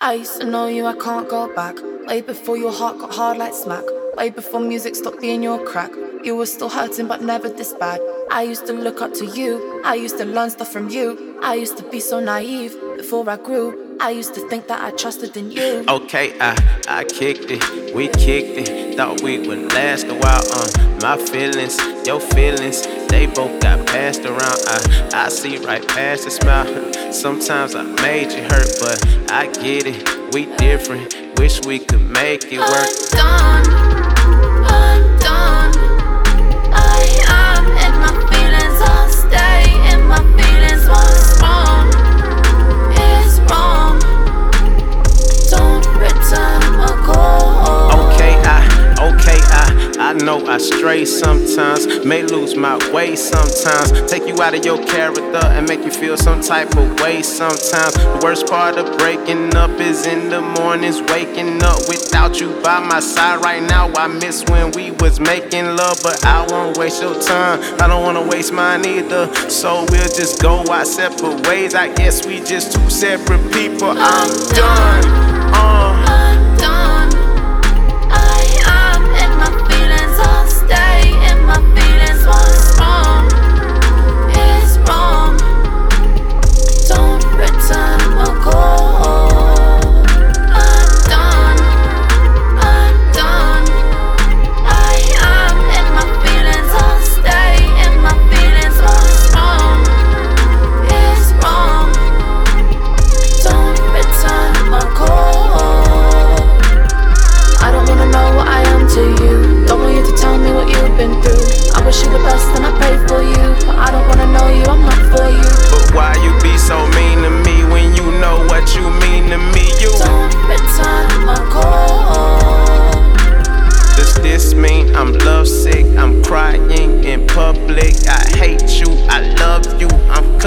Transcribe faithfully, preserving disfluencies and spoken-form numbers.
I used to know you, I can't go back. Way before your heart got hard like smack. Way before music stopped being your crack. You were still hurting but never this bad. I used to look up to you, I used to learn stuff from you. I used to be so naive before I grew. I used to think that I trusted in you. Okay, I, I kicked it, we kicked it. Thought we would last a while, uh My feelings, your feelings, they both got passed around. I, I see right past the smile. Sometimes I made you hurt, but I get it, we different. Wish we could make it work. I'm done, I'm done. I am in my feelings, I'll stay in my feelings. What's wrong is wrong. Don't return my call. Okay, I, okay, I, I know I stray sometimes, may lose my way sometimes, take you out of your character and make you feel some type of way sometimes. The worst part of breaking up is in the mornings, waking up without you by my side. Right now I miss when we was making love, but I won't waste your time, I don't wanna waste mine either. So we'll just go our separate ways, I guess we just two separate people. I'm, I'm done, done. Uh. I'm done. I am in my feelings, I'll stay in my feelings. What's wrong is wrong. Don't return my call. I'm done, I'm done. I am in my feelings, I'll stay in my feelings. What's wrong is wrong. Don't return my call. I don't wanna know what I am to you. Don't want you to tell me what you've been through. I wish you the best and I pray for you, but I don't wanna know you, I'm not for you. But why you be so mean to me when you know what you mean to me? You don't return my call. Does this mean I'm lovesick? I'm crying in public. I hate you, I love you, I'm